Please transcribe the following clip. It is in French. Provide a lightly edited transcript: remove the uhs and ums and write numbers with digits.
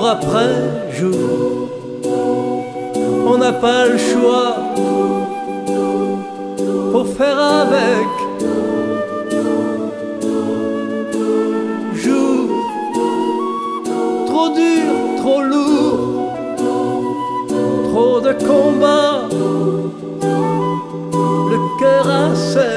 jour après jour. On n'a pas le choix, faut faire avec. Jour trop dur, trop lourd, trop de combats, le cœur à serre.